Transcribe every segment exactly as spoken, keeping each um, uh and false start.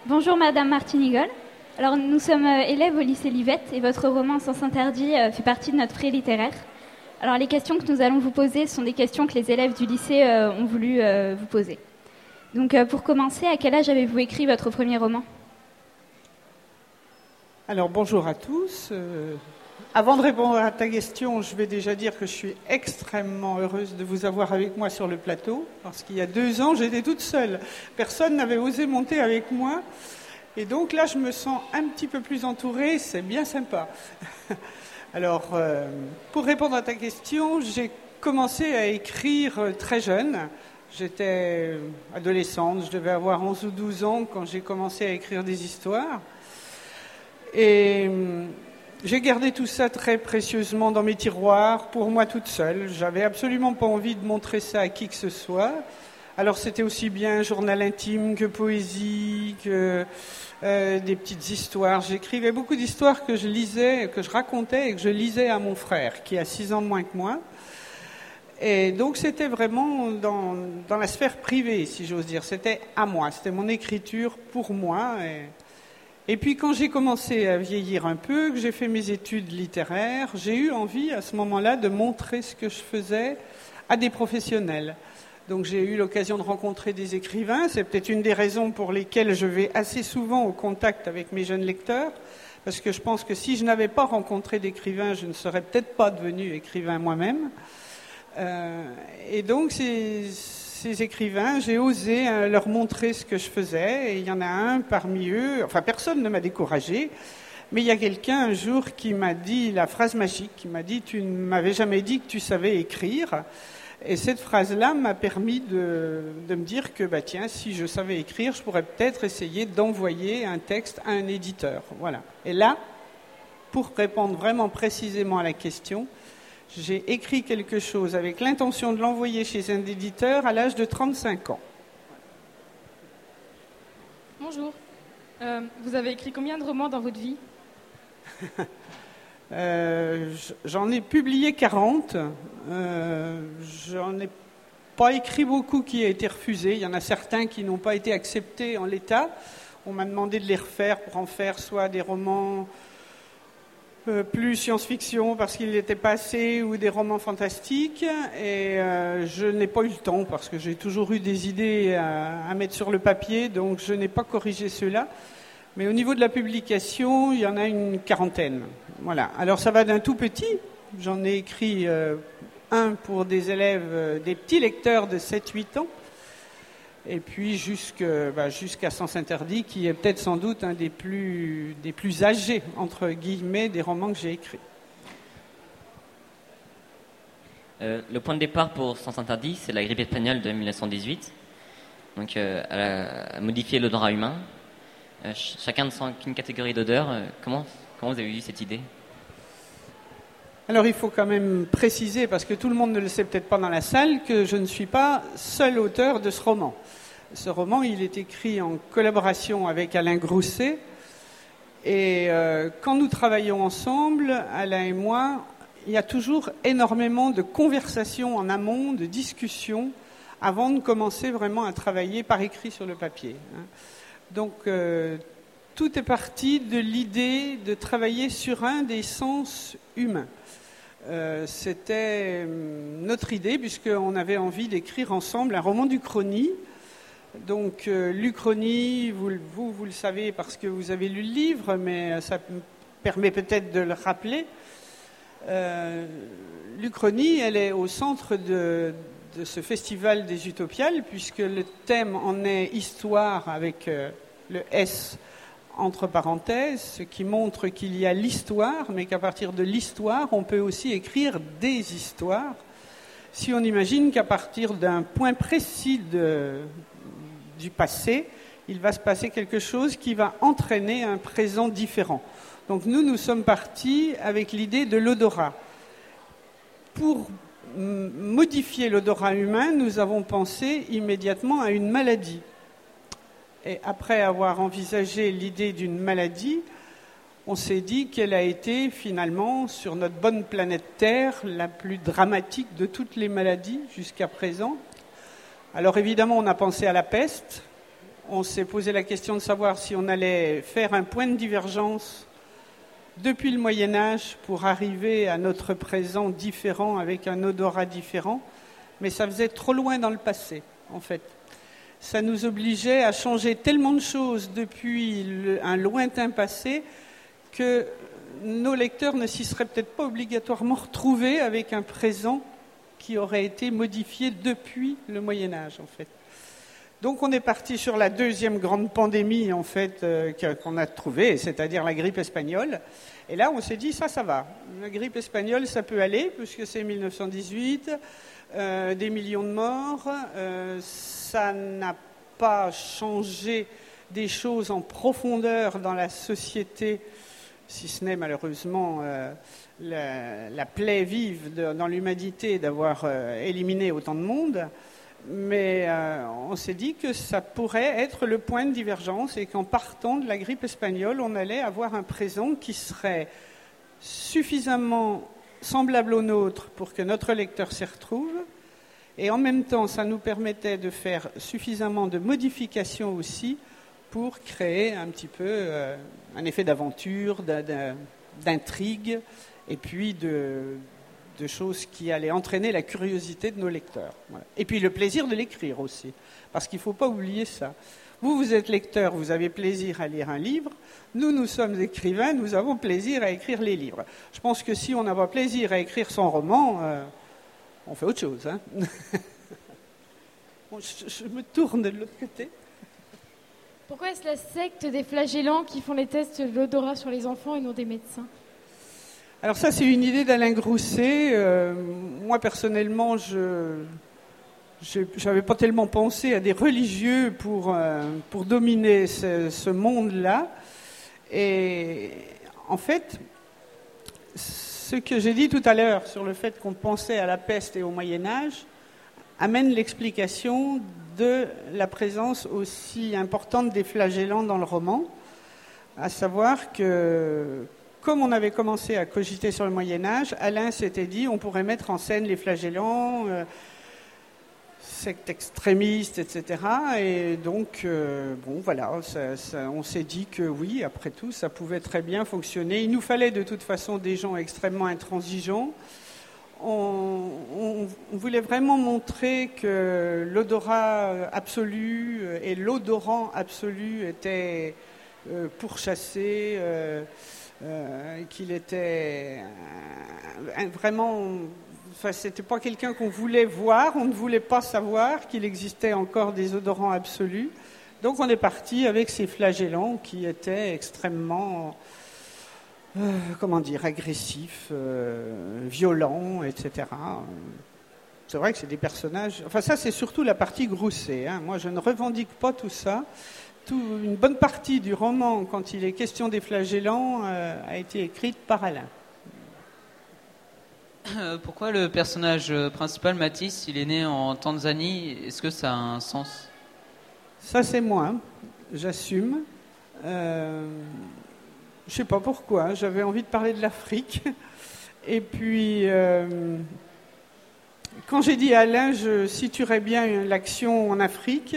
Bonjour Madame Martinigol. Alors nous sommes euh, élèves au lycée Livette et votre roman Sens interdit euh, fait partie de notre prix littéraire. Alors les questions que nous allons vous poser sont des questions que les élèves du lycée euh, ont voulu euh, vous poser. Donc euh, pour commencer, à quel âge avez-vous écrit votre premier roman ? Alors bonjour à tous. Euh, avant de répondre à ta question, je vais déjà dire que je suis extrêmement heureuse de vous avoir avec moi sur le plateau, parce qu'il y a deux ans, j'étais toute seule. Personne n'avait osé monter avec moi. Et donc là, je me sens un petit peu plus entourée, c'est bien sympa. Alors, euh, pour répondre à ta question, j'ai commencé à écrire très jeune. J'étais adolescente, je devais avoir onze ou douze ans quand j'ai commencé à écrire des histoires. Et j'ai gardé tout ça très précieusement dans mes tiroirs, pour moi toute seule. J'avais absolument pas envie de montrer ça à qui que ce soit. Alors c'était aussi bien journal intime que poésie, que euh, des petites histoires. J'écrivais beaucoup d'histoires que je lisais, que je racontais et que je lisais à mon frère, qui a six ans de moins que moi. Et donc c'était vraiment dans, dans la sphère privée, si j'ose dire. C'était à moi, c'était mon écriture pour moi. Et... Et puis quand j'ai commencé à vieillir un peu, que j'ai fait mes études littéraires, j'ai eu envie à ce moment-là de montrer ce que je faisais à des professionnels. Donc j'ai eu l'occasion de rencontrer des écrivains, c'est peut-être une des raisons pour lesquelles je vais assez souvent au contact avec mes jeunes lecteurs, parce que je pense que si je n'avais pas rencontré d'écrivains, je ne serais peut-être pas devenu écrivain moi-même. Euh, et donc c'est... Ces écrivains, j'ai osé euh, leur montrer ce que je faisais, et il y en a un parmi eux, enfin personne ne m'a découragé, mais il y a quelqu'un un jour qui m'a dit la phrase magique, qui m'a dit « tu ne m'avais jamais dit que tu savais écrire », et cette phrase-là m'a permis de, de me dire que bah, tiens, si je savais écrire, je pourrais peut-être essayer d'envoyer un texte à un éditeur. Voilà. Et là, pour répondre vraiment précisément à la question, j'ai écrit quelque chose avec l'intention de l'envoyer chez un éditeur à l'âge de trente-cinq ans. Bonjour. Euh, vous avez écrit combien de romans dans votre vie ? euh, J'en ai publié quarante. Euh, j'en ai pas écrit beaucoup qui a été refusé. Il y en a certains qui n'ont pas été acceptés en l'état. On m'a demandé de les refaire pour en faire soit des romans... Euh, plus science-fiction parce qu'il était passé ou des romans fantastiques et euh, je n'ai pas eu le temps parce que j'ai toujours eu des idées à, à mettre sur le papier, donc je n'ai pas corrigé ceux-là. Mais au niveau de la publication, il y en a une quarantaine. Voilà. Alors ça va d'un tout petit, j'en ai écrit euh, un pour des élèves, euh, des petits lecteurs de sept huit ans, et puis jusque, bah, jusqu'à Sens interdit, qui est peut-être sans doute un des plus, des plus âgés, entre guillemets, des romans que j'ai écrits. Euh, le point de départ pour Sens interdit, c'est la grippe espagnole de mille neuf cent dix-huit. Donc, euh, elle a modifié l'odorat humain. Euh, ch- chacun de sent qu'une catégorie d'odeurs. Euh, comment, comment vous avez eu cette idée ? Alors il faut quand même préciser, parce que tout le monde ne le sait peut-être pas dans la salle, que je ne suis pas seul auteur de ce roman. Ce roman, il est écrit en collaboration avec Alain Grousset. Et euh, quand nous travaillons ensemble, Alain et moi, il y a toujours énormément de conversations en amont, de discussions, avant de commencer vraiment à travailler par écrit sur le papier. Donc euh, tout est parti de l'idée de travailler sur un des sens humains. Euh, c'était notre idée, puisqu'on avait envie d'écrire ensemble un roman d'Uchronie. Donc, euh, l'Uchronie, vous, vous, vous le savez parce que vous avez lu le livre, mais ça me permet peut-être de le rappeler. Euh, L'Uchronie, elle est au centre de, de ce festival des Utopiales, puisque le thème en est histoire avec euh, le S entre parenthèses, ce qui montre qu'il y a l'histoire, mais qu'à partir de l'histoire, on peut aussi écrire des histoires. Si on imagine qu'à partir d'un point précis de, du passé, il va se passer quelque chose qui va entraîner un présent différent. Donc nous, nous sommes partis avec l'idée de l'odorat. Pour m- modifier l'odorat humain, nous avons pensé immédiatement à une maladie. Et après avoir envisagé l'idée d'une maladie, on s'est dit qu'elle a été finalement, sur notre bonne planète Terre, la plus dramatique de toutes les maladies jusqu'à présent. Alors évidemment, on a pensé à la peste, on s'est posé la question de savoir si on allait faire un point de divergence depuis le Moyen-Âge pour arriver à notre présent différent avec un odorat différent, mais ça faisait trop loin dans le passé, en fait. Ça nous obligeait à changer tellement de choses depuis le, un lointain passé que nos lecteurs ne s'y seraient peut-être pas obligatoirement retrouvés avec un présent qui aurait été modifié depuis le Moyen-Âge, en fait. Donc on est parti sur la deuxième grande pandémie, en fait, euh, qu'on a trouvée, c'est-à-dire la grippe espagnole. Et là, on s'est dit, ça, ça va. La grippe espagnole, ça peut aller, puisque c'est mille neuf cent dix-huit, euh, des millions de morts. Euh, ça n'a pas changé des choses en profondeur dans la société, si ce n'est malheureusement euh, la, la plaie vive de, dans l'humanité d'avoir euh, éliminé autant de monde. Mais euh, on s'est dit que ça pourrait être le point de divergence et qu'en partant de la grippe espagnole, on allait avoir un présent qui serait suffisamment semblable au nôtre pour que notre lecteur s'y retrouve. Et en même temps, ça nous permettait de faire suffisamment de modifications aussi pour créer un petit peu euh, un effet d'aventure, d'intrigue, et puis de... de choses qui allaient entraîner la curiosité de nos lecteurs. Voilà. Et puis le plaisir de l'écrire aussi, parce qu'il ne faut pas oublier ça. Vous, vous êtes lecteur, vous avez plaisir à lire un livre. Nous, nous sommes écrivains, nous avons plaisir à écrire les livres. Je pense que si on n'a pas plaisir à écrire son roman, euh, on fait autre chose. Hein. Bon, je, je me tourne de l'autre côté. Pourquoi est-ce la secte des flagellants qui font les tests de l'odorat sur les enfants et non des médecins ? Alors ça, c'est une idée d'Alain Grousset. Euh, moi, personnellement, je n'avais pas tellement pensé à des religieux pour, euh, pour dominer ce, ce monde-là. Et en fait, ce que j'ai dit tout à l'heure sur le fait qu'on pensait à la peste et au Moyen-Âge amène l'explication de la présence aussi importante des flagellants dans le roman, à savoir que... Comme on avait commencé à cogiter sur le Moyen-Âge, Alain s'était dit on pourrait mettre en scène les flagellants, euh, sectes extrémistes, et cetera. Et donc, euh, bon, voilà, ça, ça, on s'est dit que oui, après tout, ça pouvait très bien fonctionner. Il nous fallait de toute façon des gens extrêmement intransigeants. On, on, on voulait vraiment montrer que l'odorat absolu et l'odorant absolu étaient euh, pourchassés. Euh, Euh, qu'il était euh, vraiment, enfin, c'était pas quelqu'un qu'on voulait voir, on ne voulait pas savoir qu'il existait encore des odorants absolus. Donc on est parti avec ces flagellants qui étaient extrêmement, euh, comment dire, agressifs, euh, violents, et cetera. C'est vrai que c'est des personnages. Enfin, ça, c'est surtout la partie Grousset. Hein. Moi, je ne revendique pas tout ça. Tout, une bonne partie du roman, quand il est question des flagellants, euh, a été écrite par Alain. Euh, pourquoi le personnage principal, Matisse, il est né en Tanzanie? Est-ce que ça a un sens? Ça, c'est moi. J'assume. Euh, je ne sais pas pourquoi. J'avais envie de parler de l'Afrique. Et puis, euh, quand j'ai dit à Alain, je situerais bien l'action en Afrique.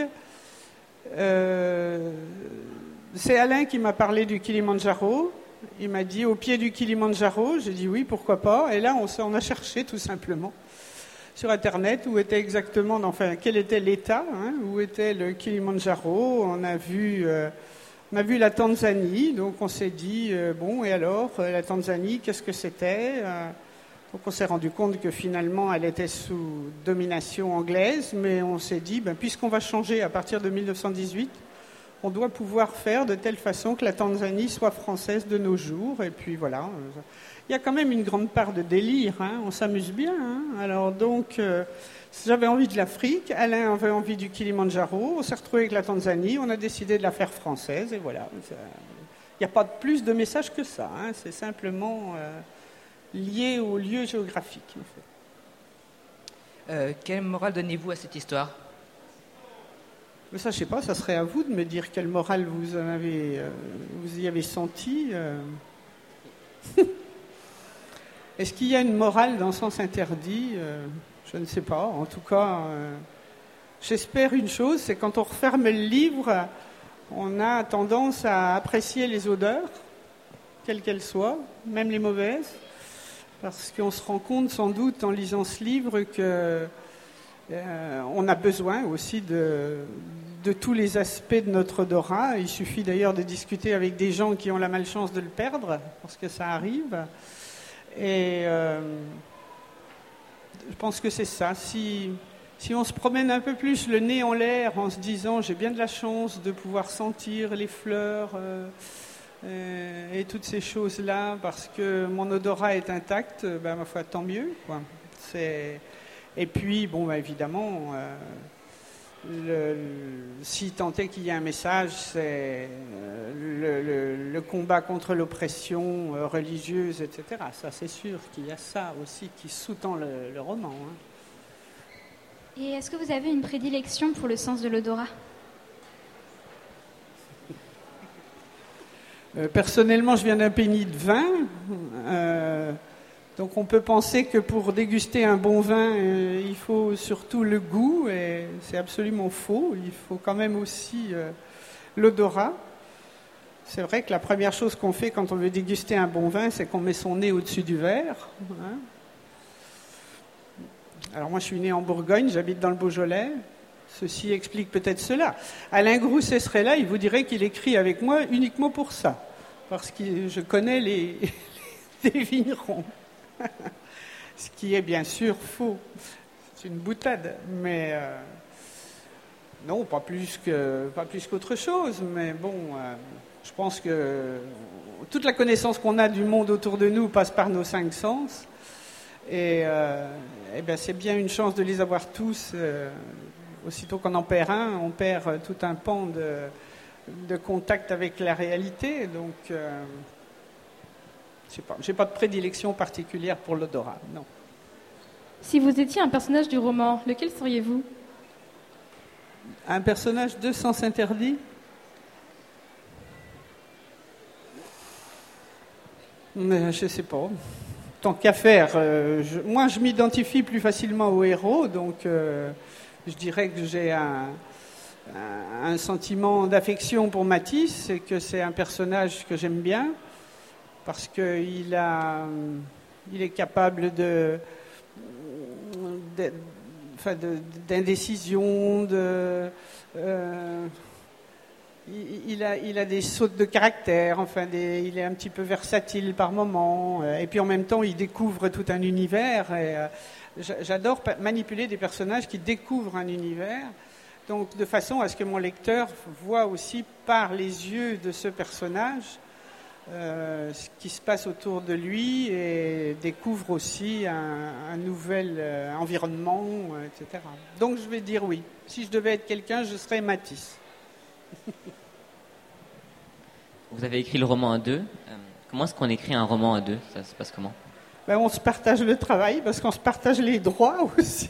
Euh, c'est Alain qui m'a parlé du Kilimandjaro. Il m'a dit au pied du Kilimandjaro. J'ai dit oui, pourquoi pas. Et là, on, on a cherché tout simplement sur Internet où était exactement, enfin, quel était l'état, hein, où était le Kilimandjaro. On a vu, euh, on a vu la Tanzanie. Donc, on s'est dit euh, bon, et alors la Tanzanie, qu'est-ce que c'était? euh, Donc on s'est rendu compte que finalement elle était sous domination anglaise, mais on s'est dit, ben, puisqu'on va changer à partir de mille neuf cent dix-huit, on doit pouvoir faire de telle façon que la Tanzanie soit française de nos jours. Et puis voilà, il y a quand même une grande part de délire, hein, on s'amuse bien. Hein. Alors donc, euh, j'avais envie de l'Afrique, Alain avait envie du Kilimandjaro, on s'est retrouvé avec la Tanzanie, on a décidé de la faire française, et voilà. Il n'y a pas de plus de message que ça, hein, c'est simplement... Euh, lié au lieu géographique. En fait. Euh, quelle morale donnez-vous à cette histoire? Mais ça, je ne sais pas, ça serait à vous de me dire quelle morale vous, en avez, euh, vous y avez senti. Euh... Est-ce qu'il y a une morale dans le sens interdit? euh, Je ne sais pas. En tout cas, euh, j'espère une chose, c'est quand on referme le livre, on a tendance à apprécier les odeurs, quelles qu'elles soient, même les mauvaises, parce qu'on se rend compte sans doute en lisant ce livre que euh, on a besoin aussi de, de tous les aspects de notre odorat. Il suffit d'ailleurs de discuter avec des gens qui ont la malchance de le perdre, parce que ça arrive. Et euh, je pense que c'est ça. Si, si on se promène un peu plus le nez en l'air en se disant j'ai bien de la chance de pouvoir sentir les fleurs euh, euh, et toutes ces choses-là parce que mon odorat est intact, ben, ma foi, tant mieux, quoi. C'est... Et puis, bon, ben, évidemment, euh, le, le, si tant est qu'il y a un message, c'est le, le, le combat contre l'oppression euh, religieuse, et cetera. Ça, c'est sûr qu'il y a ça aussi qui sous-tend le, le roman. Hein. Et est-ce que vous avez une prédilection pour le sens de l'odorat ? euh, Personnellement, je viens d'un pays de vin. Euh, Donc on peut penser que pour déguster un bon vin, euh, il faut surtout le goût, et c'est absolument faux. Il faut quand même aussi euh, l'odorat. C'est vrai que la première chose qu'on fait quand on veut déguster un bon vin, c'est qu'on met son nez au-dessus du verre. Hein. Alors moi je suis né en Bourgogne, j'habite dans le Beaujolais. Ceci explique peut-être cela. Alain Grousset serait là, il vous dirait qu'il écrit avec moi uniquement pour ça, parce que je connais les, les vignerons. Ce qui est bien sûr faux. C'est une boutade, mais euh, non, pas plus que pas plus qu'autre chose. Mais bon, euh, je pense que toute la connaissance qu'on a du monde autour de nous passe par nos cinq sens, et, euh, et ben c'est bien une chance de les avoir tous. Euh, aussitôt qu'on en perd un, on perd tout un pan de, de contact avec la réalité. Donc euh, Je n'ai pas, j'ai pas de prédilection particulière pour l'odorat, non. Si vous étiez un personnage du roman, lequel seriez-vous ? Un personnage de Sens Interdit ? Mais je ne sais pas. Tant qu'à faire, euh, je, moi je m'identifie plus facilement au héros, donc euh, je dirais que j'ai un, un, un sentiment d'affection pour Matisse et que c'est un personnage que j'aime bien. Parce qu'il a, il est capable de, de, enfin de, d'indécision, de, euh, il, il, a, il a des sautes de caractère, enfin des, il est un petit peu versatile par moments, et puis en même temps il découvre tout un univers. Et, euh, j'adore manipuler des personnages qui découvrent un univers, donc de façon à ce que mon lecteur voit aussi par les yeux de ce personnage Euh, ce qui se passe autour de lui et découvre aussi un, un nouvel euh, environnement, euh, et cetera. Donc je vais dire oui. Si je devais être quelqu'un, je serais Matisse. Vous avez écrit le roman à deux. Euh, comment est-ce qu'on écrit un roman à deux ? Ça se passe comment ? Ben, on se partage le travail parce qu'on se partage les droits aussi.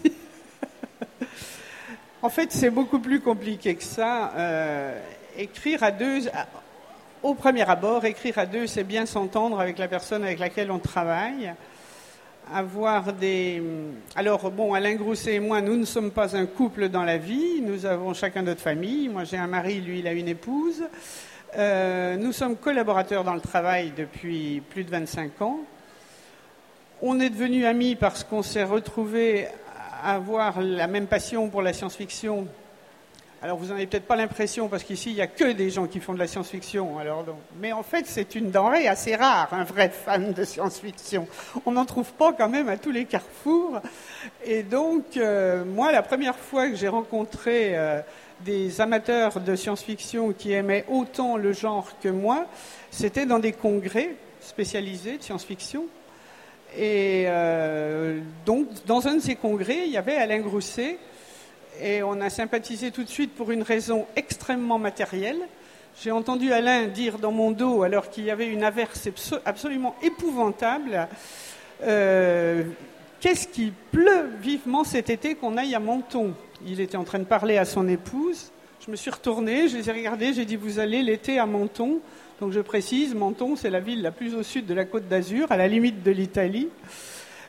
En fait, c'est beaucoup plus compliqué que ça. Euh, écrire à deux... Au premier abord, écrire à deux, c'est bien s'entendre avec la personne avec laquelle on travaille. Avoir des... Alors, bon, Alain Grousset et moi, nous ne sommes pas un couple dans la vie. Nous avons chacun notre famille. Moi, j'ai un mari, lui, il a une épouse. Euh, nous sommes collaborateurs dans le travail depuis plus de vingt-cinq ans. On est devenus amis parce qu'on s'est retrouvés à avoir la même passion pour la science-fiction. Alors, vous n'en avez peut-être pas l'impression, parce qu'ici, il n'y a que des gens qui font de la science-fiction. Alors, donc... Mais en fait, c'est une denrée assez rare, un vrai fan de science-fiction. On n'en trouve pas quand même à tous les carrefours. Et donc, euh, moi, la première fois que j'ai rencontré euh, des amateurs de science-fiction qui aimaient autant le genre que moi, c'était dans des congrès spécialisés de science-fiction. Et euh, donc, dans un de ces congrès, il y avait Alain Grousset. Et on a sympathisé tout de suite pour une raison extrêmement matérielle. J'ai entendu Alain dire dans mon dos, alors qu'il y avait une averse absolument épouvantable, euh, qu'est-ce qui pleut vivement cet été qu'on aille à Menton. Il était en train de parler à son épouse. Je me suis retournée, je les ai regardés, j'ai dit vous allez l'été à Menton. Donc je précise, Menton c'est la ville la plus au sud de la Côte d'Azur, à la limite de l'Italie.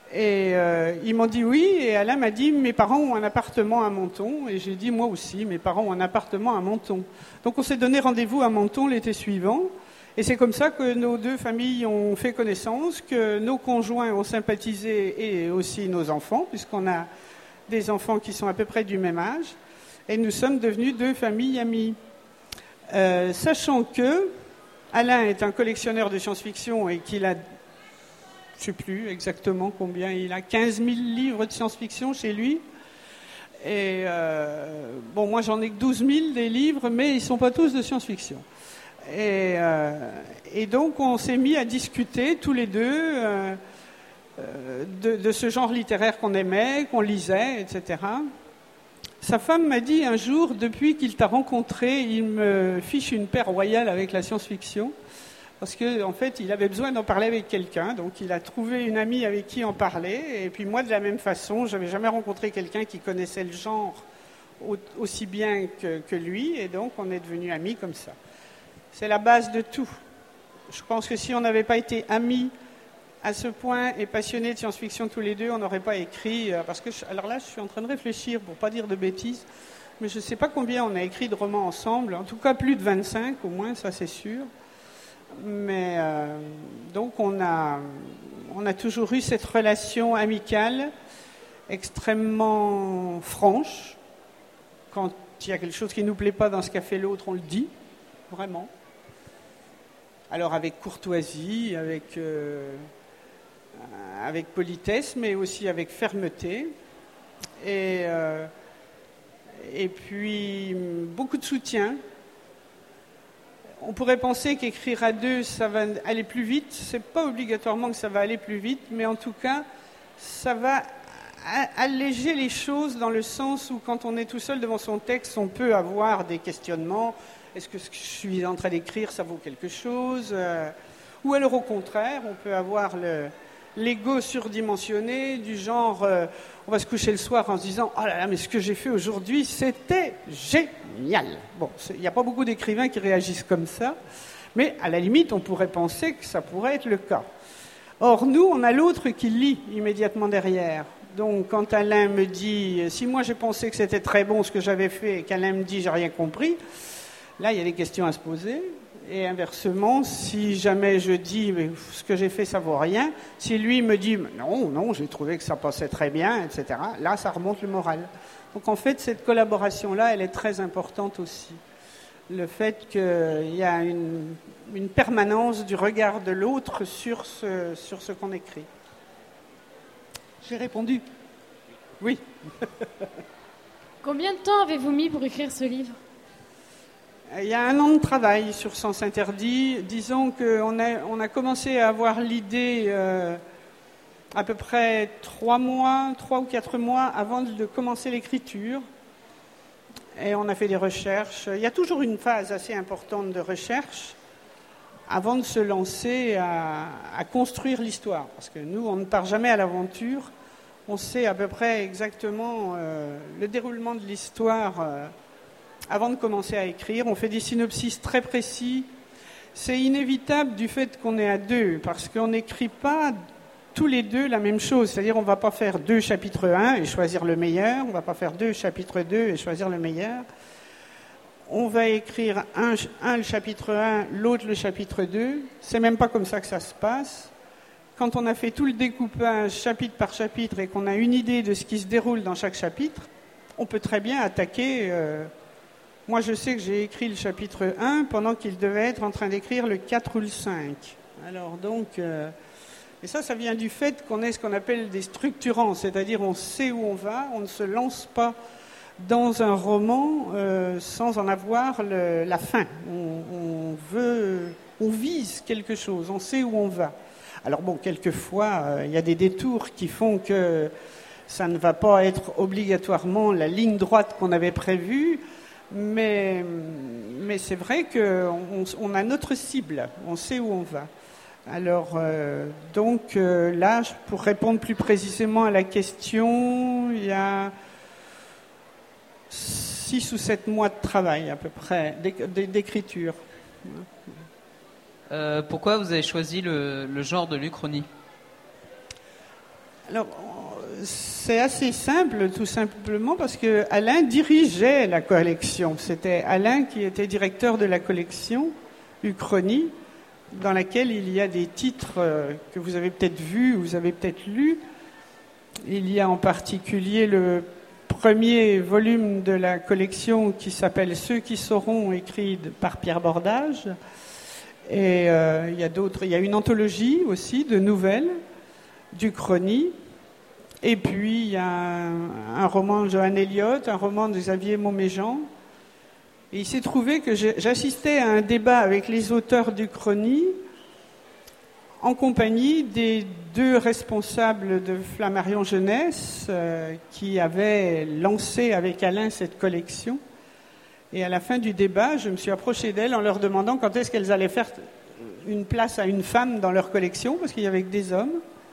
Et euh, ils m'ont dit oui, et Alain m'a dit, mes parents ont un appartement à Menton, et j'ai dit, moi aussi, mes parents ont un appartement à Menton. Donc on s'est donné rendez-vous à Menton l'été suivant, et c'est comme ça que nos deux familles ont fait connaissance, que nos conjoints ont sympathisé, et aussi nos enfants, puisqu'on a des enfants qui sont à peu près du même âge, et nous sommes devenus deux familles amies. Euh, sachant que Alain est un collectionneur de science-fiction et qu'il a, je ne sais plus exactement combien, il a quinze mille livres de science-fiction chez lui. Et euh, bon, moi j'en ai que douze mille des livres, mais ils ne sont pas tous de science-fiction. Et, euh, et donc on s'est mis à discuter tous les deux euh, euh, de, de ce genre littéraire qu'on aimait, qu'on lisait, et cetera. Sa femme m'a dit un jour, depuis qu'il t'a rencontré, il me fiche une paire royale avec la science-fiction, parce qu'en en fait, il avait besoin d'en parler avec quelqu'un, donc il a trouvé une amie avec qui en parler, et puis moi, de la même façon, je n'avais jamais rencontré quelqu'un qui connaissait le genre aussi bien que, que lui, et donc on est devenus amis comme ça. C'est la base de tout. Je pense que si on n'avait pas été amis à ce point et passionnés de science-fiction tous les deux, on n'aurait pas écrit, euh, parce que, je, alors là, je suis en train de réfléchir pour ne pas dire de bêtises, mais je ne sais pas combien on a écrit de romans ensemble, en tout cas plus de vingt-cinq au moins, ça c'est sûr. Mais euh, donc on a, on a toujours eu cette relation amicale extrêmement franche. Quand il y a quelque chose qui ne nous plaît pas dans ce qu'a fait l'autre, on le dit, vraiment. Alors avec courtoisie, avec... Euh, avec politesse, mais aussi avec fermeté. Et, euh, et puis, beaucoup de soutien. On pourrait penser qu'écrire à deux, ça va aller plus vite. C'est pas obligatoirement que ça va aller plus vite, mais en tout cas, ça va alléger les choses dans le sens où, quand on est tout seul devant son texte, on peut avoir des questionnements. Est-ce que ce que je suis en train d'écrire, ça vaut quelque chose ? Ou alors, au contraire, on peut avoir le... l'ego surdimensionné, du genre, euh, on va se coucher le soir en se disant « Oh là là, mais ce que j'ai fait aujourd'hui, c'était génial !» Bon, il n'y a pas beaucoup d'écrivains qui réagissent comme ça, mais à la limite, on pourrait penser que ça pourrait être le cas. Or, nous, on a l'autre qui lit immédiatement derrière. Donc, quand Alain me dit « Si moi, j'ai pensé que c'était très bon ce que j'avais fait, et qu'Alain me dit « J'ai rien compris », là, il y a des questions à se poser. Et inversement, si jamais je dis mais ce que j'ai fait, ça vaut rien, si lui me dit non, non, j'ai trouvé que ça passait très bien, et cetera, là, ça remonte le moral. Donc en fait, cette collaboration-là, elle est très importante aussi. Le fait qu'il y a une, une permanence du regard de l'autre sur ce, sur ce qu'on écrit. J'ai répondu. Oui. Combien de temps avez-vous mis pour écrire ce livre ? Il y a un an de travail sur Sens Interdit. Disons qu'on a, on a commencé à avoir l'idée euh, à peu près trois mois, trois ou quatre mois avant de commencer l'écriture. Et on a fait des recherches. Il y a toujours une phase assez importante de recherche avant de se lancer à, à construire l'histoire. Parce que nous, on ne part jamais à l'aventure. On sait à peu près exactement euh, le déroulement de l'histoire euh, avant de commencer à écrire. On fait des synopsis très précis. C'est inévitable du fait qu'on est à deux, parce qu'on n'écrit pas tous les deux la même chose. C'est-à-dire on ne va pas faire deux chapitres un et choisir le meilleur, on ne va pas faire deux chapitres deux et choisir le meilleur. On va écrire un, un le chapitre un, l'autre le chapitre deux. C'est même pas comme ça que ça se passe. Quand on a fait tout le découpage chapitre par chapitre et qu'on a une idée de ce qui se déroule dans chaque chapitre, on peut très bien attaquer... Euh, Moi, je sais que j'ai écrit le chapitre un pendant qu'il devait être en train d'écrire le quatre ou le cinq. Alors donc, euh, et ça, ça vient du fait qu'on est ce qu'on appelle des structurants, c'est-à-dire on sait où on va, on ne se lance pas dans un roman euh, sans en avoir le, la fin. On, on veut, on vise quelque chose, on sait où on va. Alors bon, quelquefois, euh, il y a des détours qui font que ça ne va pas être obligatoirement la ligne droite qu'on avait prévue. Mais, mais c'est vrai qu'on on a notre cible, on sait où on va. Alors, euh, donc euh, là, pour répondre plus précisément à la question, il y a six ou sept mois de travail à peu près, d'écriture. Euh, pourquoi vous avez choisi le, le genre de l'Uchronie ? Alors, c'est assez simple, tout simplement, parce que Alain dirigeait la collection. C'était Alain qui était directeur de la collection Uchronie, dans laquelle il y a des titres que vous avez peut-être vus, vous avez peut-être lus. Il y a en particulier le premier volume de la collection qui s'appelle « Ceux qui sauront », écrit par Pierre Bordage. Et euh, il y a d'autres. Il y a une anthologie aussi de nouvelles d'Uchronie. Et puis il y a un, un roman de Johan Elliott, un roman de Xavier Mauméjean. Et il s'est trouvé que j'assistais à un débat avec les auteurs d'Uchronie en compagnie des deux responsables de Flammarion Jeunesse euh, qui avaient lancé avec Alain cette collection. Et à la fin du débat, je me suis approché d'elles en leur demandant quand est-ce qu'elles allaient faire une place à une femme dans leur collection, parce qu'il y avait que des hommes.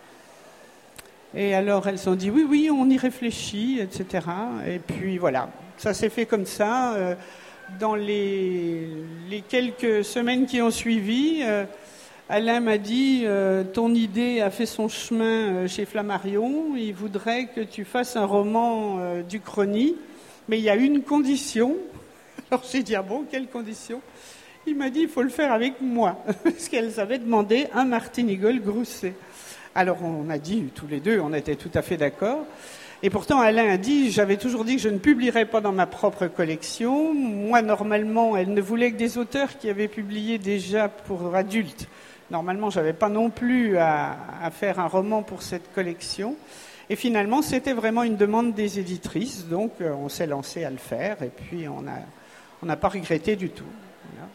Et alors elles ont dit oui, oui, on y réfléchit, et cetera. Et puis voilà, ça s'est fait comme ça. Dans les, les quelques semaines qui ont suivi, euh, Alain m'a dit euh, ton idée a fait son chemin chez Flammarion, il voudrait que tu fasses un roman euh, d'Uchronie, mais il y a une condition. Alors j'ai dit ah bon, quelle condition? Il m'a dit il faut le faire avec moi, parce qu'elles avaient demandé un Martin Igol Grousset. Alors on a dit tous les deux, on était tout à fait d'accord. Et pourtant Alain a dit, j'avais toujours dit que je ne publierais pas dans ma propre collection. Moi normalement, elle ne voulait que des auteurs qui avaient publié déjà pour adultes. Normalement, je n'avais pas non plus à, à faire un roman pour cette collection. Et finalement, c'était vraiment une demande des éditrices, donc on s'est lancé à le faire, et puis on a, on n'a pas regretté du tout. Voilà.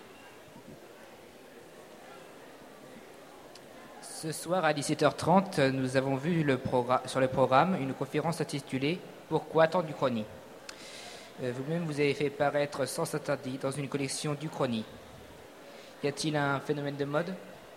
Ce soir à dix-sept heures trente, nous avons vu le progr- sur le programme une conférence intitulée « Pourquoi tant d'Uchronie ?» euh, Vous-même, vous avez fait paraître Sens Interdit dans une collection d'Uchronie. Y a-t-il un phénomène de mode ?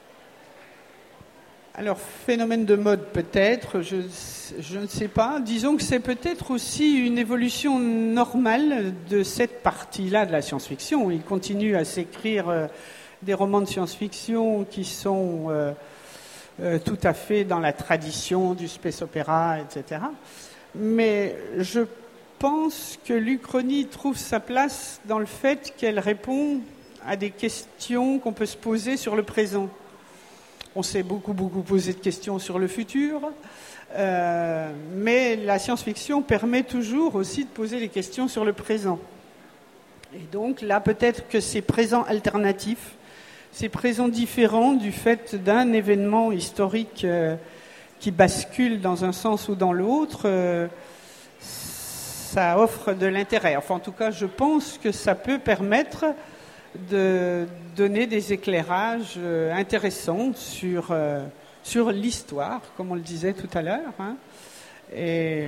Alors, phénomène de mode peut-être, je, je ne sais pas. Disons que c'est peut-être aussi une évolution normale de cette partie-là de la science-fiction. Il continue à s'écrire euh, des romans de science-fiction qui sont euh, euh, tout à fait dans la tradition du space opéra, et cetera. Mais je pense que l'Uchronie trouve sa place dans le fait qu'elle répond à des questions qu'on peut se poser sur le présent. On s'est beaucoup, beaucoup posé de questions sur le futur, euh, mais la science-fiction permet toujours aussi de poser des questions sur le présent. Et donc là, peut-être que ces présents alternatifs, ces présents différents du fait d'un événement historique euh, qui bascule dans un sens ou dans l'autre, euh, ça offre de l'intérêt. Enfin, en tout cas, je pense que ça peut permettre de donner des éclairages euh, intéressants sur, euh, sur l'histoire, comme on le disait tout à l'heure. Hein. Et,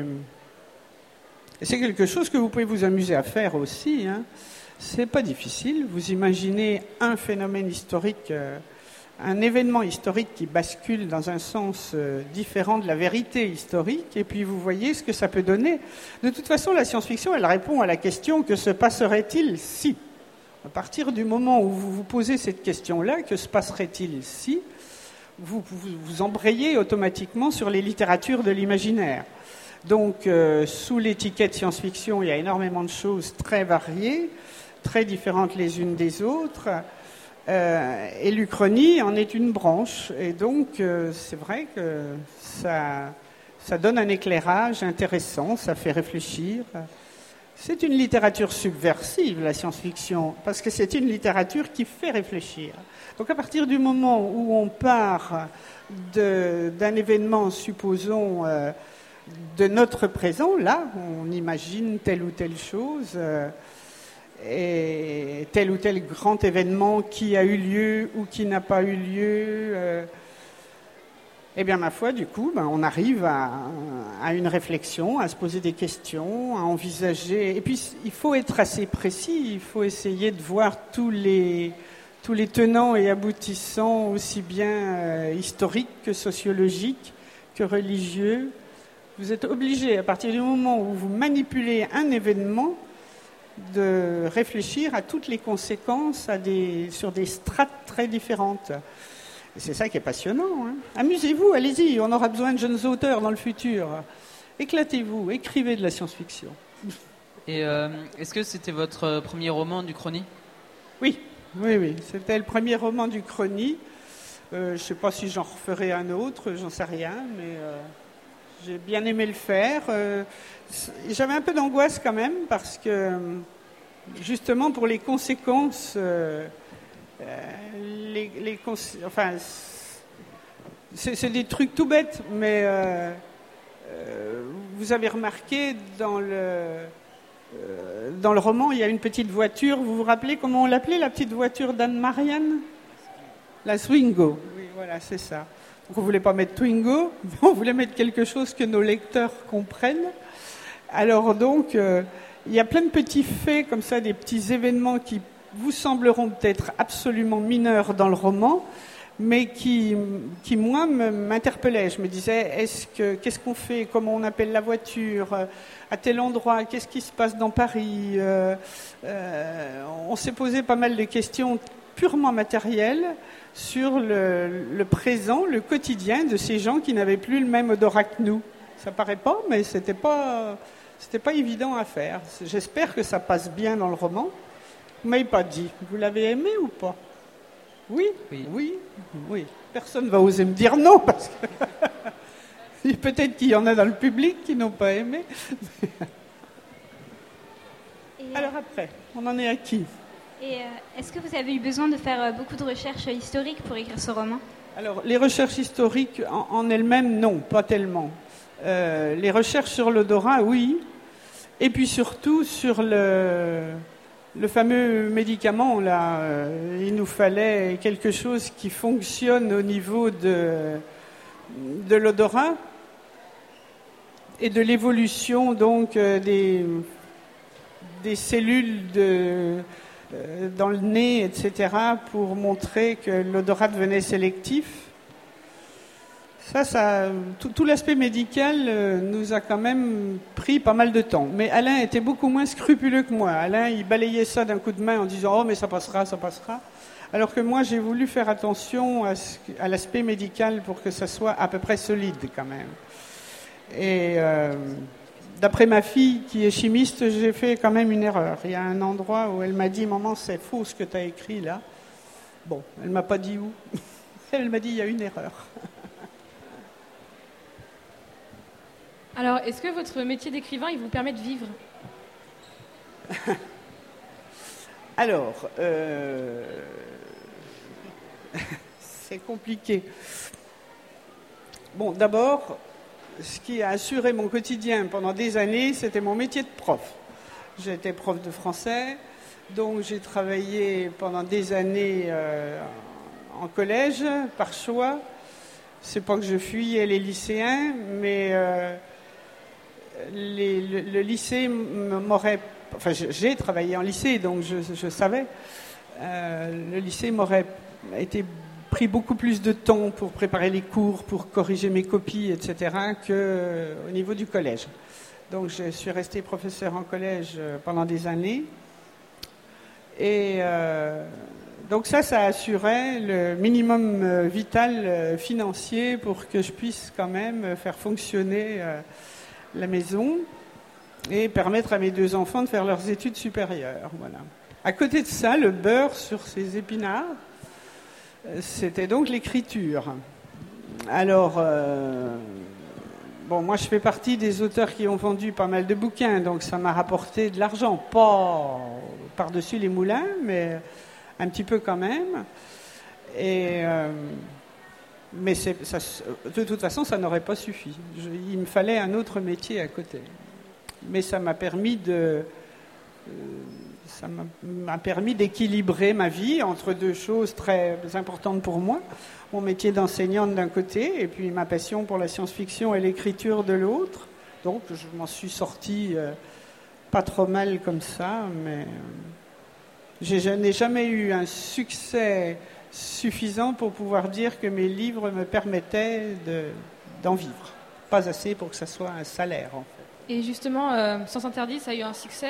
et c'est quelque chose que vous pouvez vous amuser à faire aussi. Hein. C'est pas difficile. Vous imaginez un phénomène historique, euh, un événement historique qui bascule dans un sens euh, différent de la vérité historique, et puis vous voyez ce que ça peut donner. De toute façon, la science-fiction, elle répond à la question « Que se passerait-il si ?» À partir du moment où vous vous posez cette question-là, que se passerait-il si vous, vous vous embrayez automatiquement sur les littératures de l'imaginaire. Donc, euh, sous l'étiquette science-fiction, il y a énormément de choses très variées, très différentes les unes des autres. Euh, et l'Uchronie en est une branche. Et donc, euh, c'est vrai que ça, ça donne un éclairage intéressant, ça fait réfléchir. C'est une littérature subversive, la science-fiction, parce que c'est une littérature qui fait réfléchir. Donc à partir du moment où on part de, d'un événement, supposons, euh, de notre présent, là, on imagine telle ou telle chose, euh, et tel ou tel grand événement qui a eu lieu ou qui n'a pas eu lieu... Euh, Eh bien, ma foi, du coup, ben, on arrive à, à une réflexion, à se poser des questions, à envisager. Et puis, il faut être assez précis. Il faut essayer de voir tous les, tous les tenants et aboutissants, aussi bien euh, historiques que sociologiques, que religieux. Vous êtes obligé, à partir du moment où vous manipulez un événement, de réfléchir à toutes les conséquences à des, sur des strates très différentes. Et c'est ça qui est passionnant. Hein. Amusez-vous, allez-y, on aura besoin de jeunes auteurs dans le futur. Éclatez-vous, écrivez de la science-fiction. Et euh, est-ce que c'était votre premier roman d'Uchronie ? Oui, oui, oui. C'était le premier roman d'Uchronie. Euh, je ne sais pas si j'en referai un autre, j'en sais rien, mais euh, j'ai bien aimé le faire. Euh, j'avais un peu d'angoisse quand même, parce que justement pour les conséquences... Euh, Les, les cons- enfin, c'est, c'est des trucs tout bêtes, mais euh, euh, vous avez remarqué dans le, euh, dans le roman, il y a une petite voiture. Vous vous rappelez comment on l'appelait, la petite voiture d'Anne-Marianne ? La Swingo. Oui, voilà, c'est ça. Donc on ne voulait pas mettre Twingo, mais on voulait mettre quelque chose que nos lecteurs comprennent. Alors donc, euh, il y a plein de petits faits comme ça, des petits événements qui vous sembleront peut-être absolument mineurs dans le roman, mais qui, qui moi, me, m'interpellaient. Je me disais, est-ce que, qu'est-ce qu'on fait ? Comment on appelle la voiture ? À tel endroit, qu'est-ce qui se passe dans Paris ? euh, euh, On s'est posé pas mal de questions purement matérielles sur le, le présent, le quotidien de ces gens qui n'avaient plus le même odorat que nous. Ça paraît pas, mais c'était pas, c'était pas évident à faire. J'espère que ça passe bien dans le roman. Vous ne m'avez pas dit. Vous l'avez aimé ou pas ? Oui, oui, oui, oui. Personne ne va oser me dire non, parce que peut-être qu'il y en a dans le public qui n'ont pas aimé. Et, Alors après, on en est à qui ? Et euh, est-ce que vous avez eu besoin de faire euh, beaucoup de recherches historiques pour écrire ce roman ? Alors, les recherches historiques en, en elles-mêmes, non, pas tellement. Euh, les recherches sur l'odorat, oui. Et puis surtout sur le... Le fameux médicament, là, euh, il nous fallait quelque chose qui fonctionne au niveau de, de l'odorat et de l'évolution donc euh, des, des cellules de, euh, dans le nez, et cetera, pour montrer que l'odorat devenait sélectif. Ça, ça tout, tout l'aspect médical euh, nous a quand même pris pas mal de temps. Mais Alain était beaucoup moins scrupuleux que moi. Alain, il balayait ça d'un coup de main en disant « Oh, mais ça passera, ça passera ». Alors que moi, j'ai voulu faire attention à, ce, à l'aspect médical pour que ça soit à peu près solide quand même. Et euh, d'après ma fille, qui est chimiste, j'ai fait quand même une erreur. Il y a un endroit où elle m'a dit « Maman, c'est faux ce que tu as écrit là ». Bon, elle ne m'a pas dit où. Elle m'a dit « Il y a une erreur ». Alors, est-ce que votre métier d'écrivain, il vous permet de vivre ? Alors, euh... c'est compliqué. Bon, d'abord, ce qui a assuré mon quotidien pendant des années, c'était mon métier de prof. J'étais prof de français, donc j'ai travaillé pendant des années euh, en collège, par choix. C'est pas que je fuyais les lycéens, mais... Euh, Les, le, le lycée m'aurait... Enfin, j'ai travaillé en lycée, donc je, je savais. Euh, le lycée m'aurait été pris beaucoup plus de temps pour préparer les cours, pour corriger mes copies, et cetera, qu'au niveau du collège. Donc, je suis restée professeure en collège pendant des années. Et euh, donc ça, ça assurait le minimum vital financier pour que je puisse quand même faire fonctionner... Euh, la maison et permettre à mes deux enfants de faire leurs études supérieures. Voilà. À côté de ça, le beurre sur ces épinards, c'était donc l'écriture. Alors, euh, bon, moi je fais partie des auteurs qui ont vendu pas mal de bouquins, donc ça m'a rapporté de l'argent, pas par-dessus les moulins, mais un petit peu quand même. Et... Euh, Mais c'est, ça, de toute façon, ça n'aurait pas suffi. Je, il me fallait un autre métier à côté. Mais ça m'a permis de, euh, ça m'a, m'a permis d'équilibrer ma vie entre deux choses très importantes pour moi. Mon métier d'enseignante d'un côté, et puis ma passion pour la science-fiction et l'écriture de l'autre. Donc, je m'en suis sortie euh, pas trop mal comme ça, mais euh, j'ai, je n'ai jamais eu un succès suffisant pour pouvoir dire que mes livres me permettaient de, d'en vivre. Pas assez pour que ça soit un salaire, en fait. Et justement, euh, Sens Interdit, ça a eu un succès.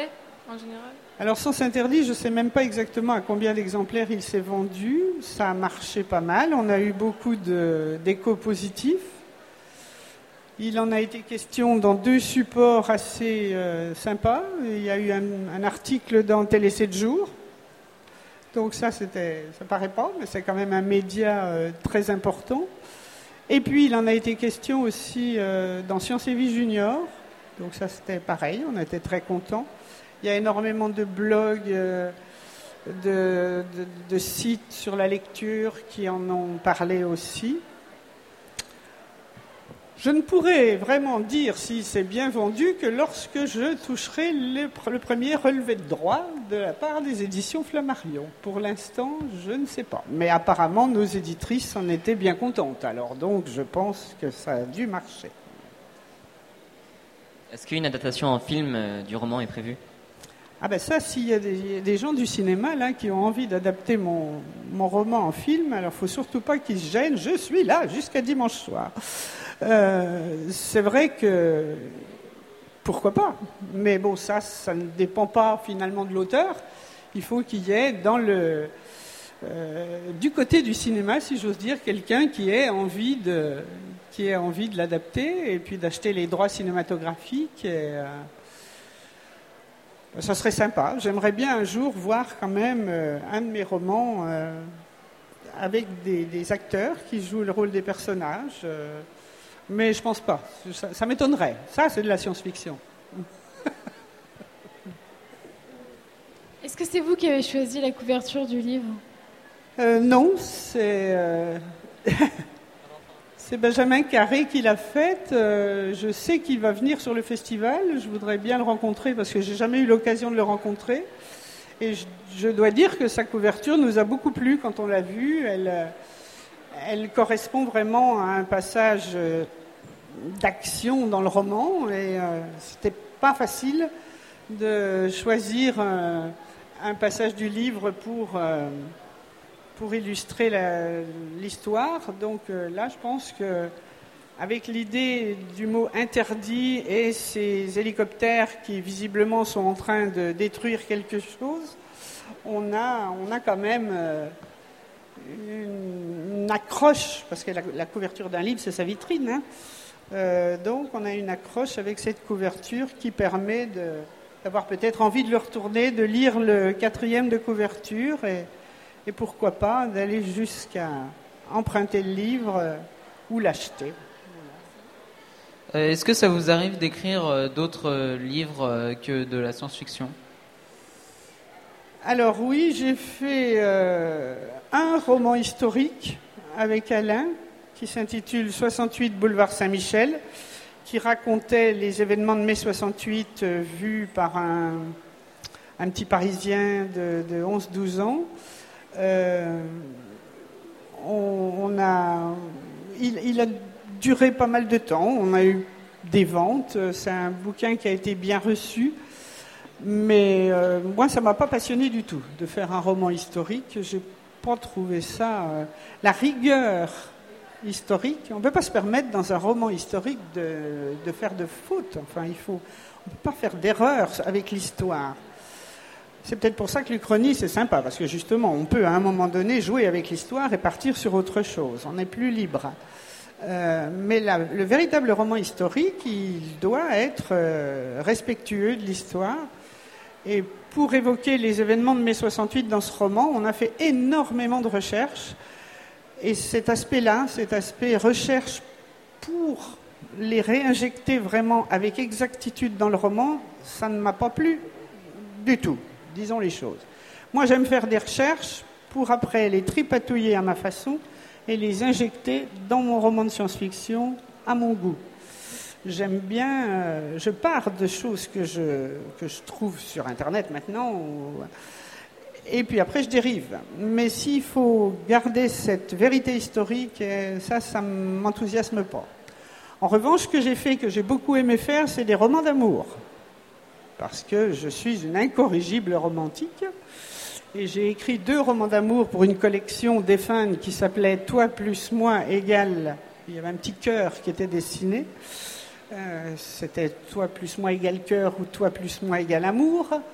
en général? Alors, Sens Interdit, je ne sais même pas exactement à combien d'exemplaires il s'est vendu. Ça a marché pas mal. On a eu beaucoup de, d'échos positifs. Il en a été question dans deux supports assez euh, sympas. Il y a eu un, un article dans Télé sept jours. Donc ça, c'était, ça paraît pas, mais c'est quand même un média euh, très important. Et puis, il en a été question aussi euh, dans Science et Vie Junior. Donc ça, c'était pareil, on était très contents. Il y a énormément de blogs, euh, de, de, de sites sur la lecture qui en ont parlé aussi. Je ne pourrais vraiment dire si c'est bien vendu que lorsque je toucherai le, le premier relevé de droit de la part des éditions Flammarion. Pour l'instant, je ne sais pas. Mais apparemment, nos éditrices en étaient bien contentes. Alors donc, je pense que ça a dû marcher. Est-ce qu'une adaptation en film euh, du roman est prévue? Ah ben ça, s'il y a des, des gens du cinéma là qui ont envie d'adapter mon, mon roman en film, alors il ne faut surtout pas qu'ils se gênent. Je suis là jusqu'à dimanche soir. Euh, c'est vrai que pourquoi pas, mais bon, ça, ça ne dépend pas finalement de l'auteur. Il faut qu'il y ait dans le euh, du côté du cinéma, si j'ose dire, quelqu'un qui ait envie de qui ait envie de l'adapter et puis d'acheter les droits cinématographiques. Et, euh, ça serait sympa. J'aimerais bien un jour voir quand même euh, un de mes romans euh, avec des, des acteurs qui jouent le rôle des personnages. Euh, Mais je pense pas. Ça, ça m'étonnerait. Ça, c'est de la science-fiction. Est-ce que c'est vous qui avez choisi la couverture du livre? euh, Non, c'est, euh... c'est Benjamin Carré qui l'a faite. Euh, je sais qu'il va venir sur le festival. Je voudrais bien le rencontrer parce que j'ai jamais eu l'occasion de le rencontrer. Et je, je dois dire que sa couverture nous a beaucoup plu quand on l'a vue. Elle... Elle correspond vraiment à un passage d'action dans le roman et euh, c'était pas facile de choisir euh, un passage du livre pour, euh, pour illustrer la, l'histoire. Donc euh, là, je pense que avec l'idée du mot interdit et ces hélicoptères qui visiblement sont en train de détruire quelque chose, on a, on a quand même euh, une, une accroche, parce que la, la couverture d'un livre, c'est sa vitrine, hein. Euh, donc on a une accroche avec cette couverture qui permet de, d'avoir peut-être envie de le retourner, de lire le quatrième de couverture et, et pourquoi pas d'aller jusqu'à emprunter le livre euh, ou l'acheter. Euh, est-ce que ça vous arrive d'écrire euh, d'autres euh, livres euh, que de la science-fiction ? Alors oui, j'ai fait euh, un roman historique avec Alain qui s'intitule soixante-huit boulevard Saint-Michel, qui racontait les événements de mai soixante-huit euh, vus par un, un petit Parisien de, de onze douze ans. Euh, on, on a, il, il a duré pas mal de temps, on a eu des ventes, c'est un bouquin qui a été bien reçu, mais euh, moi ça m'a pas passionné du tout de faire un roman historique, j'ai pas trouvé ça, euh, la rigueur historique, on ne peut pas se permettre dans un roman historique de, de faire de fautes, enfin il faut, on ne peut pas faire d'erreurs avec l'histoire. C'est peut-être pour ça que l'Uchronie c'est sympa, parce que justement on peut à un moment donné jouer avec l'histoire et partir sur autre chose, on est plus libre. Euh, mais la, le véritable roman historique, il doit être euh, respectueux de l'histoire. Et pour évoquer les événements de mai soixante-huit dans ce roman, on a fait énormément de recherches. Et cet aspect-là, cet aspect recherche pour les réinjecter vraiment avec exactitude dans le roman, ça ne m'a pas plu du tout, disons les choses. Moi, j'aime faire des recherches pour après les tripatouiller à ma façon et les injecter dans mon roman de science-fiction à mon goût. J'aime bien, euh, je pars de choses que je, que je trouve sur Internet maintenant, ou, et puis après je dérive. Mais s'il faut garder cette vérité historique, ça, ça ne m'enthousiasme pas. En revanche, ce que j'ai fait, que j'ai beaucoup aimé faire, c'est des romans d'amour. Parce que je suis une incorrigible romantique. Et j'ai écrit deux romans d'amour pour une collection d'Effinnes qui s'appelait « Toi plus moi égale ». Il y avait un petit cœur qui était dessiné. Euh, c'était « Toi plus moi égale cœur » ou « Toi plus moi égale amour ».